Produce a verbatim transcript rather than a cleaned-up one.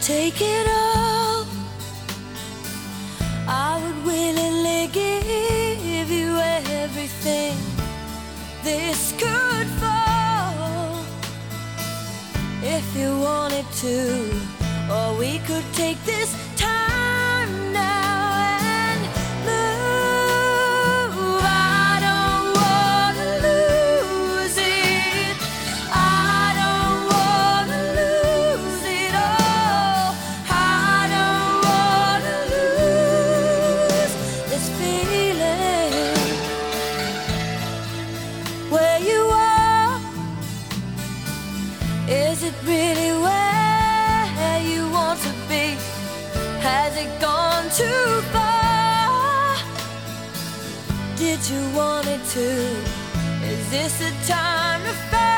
take it all. I would willingly give you everything this could fall, if you wanted to. Or we could take this time now and move. I don't wanna lose it. I don't wanna lose it all. I don't wanna lose this feeling. Where you are, is it really where you want to be? Has it gone too far? Did you want it to? Is this the time to fight?